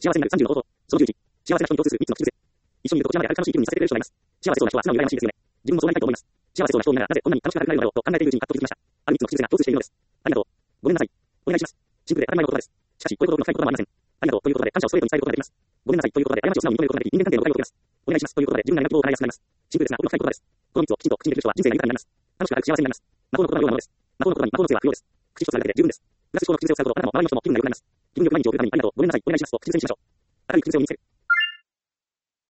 幸せになる30の方法。その11。幸せな人に共通する3つの口癖。一緒にいるとこちらまである楽しい気分にさせてくれる人がいます。幸せそうな人は素直に羨ましいですよね。自分もそうなりたいと思います。幸せそうな人を見ながらなぜこんなに楽しく働けないのだろうと考えているうちにはっと気づきました。ある3つの口癖が共通しているのです。ありがとう。ごめんなさい。お願いします。シンプルで当たり前の言葉です。しかし、こういうことの深い言葉はありません。ありがとうという言葉で感謝をストレートに伝えることができます。ごめんなさいという言葉で過ちを素直に認めることができ、人間関係の誤解を解けます。お願いしますという言葉で自分なりの希望を叶えやすくなります。シンプルですが奥の深い言葉です。この3つをきちんと口にできる人は人生が豊かになります。楽しく幸せになります。魔法の言葉のようなものです。魔法の言葉に魔法の杖は不要です。口一つあるだけで十分です。プラス思考の口癖を使うとあなたも周りの人も気分が良くなります。気分よく毎日を送るためにありがとう、ごめんなさい、お願いしますと口癖にしましょう。明るい口癖を見つける。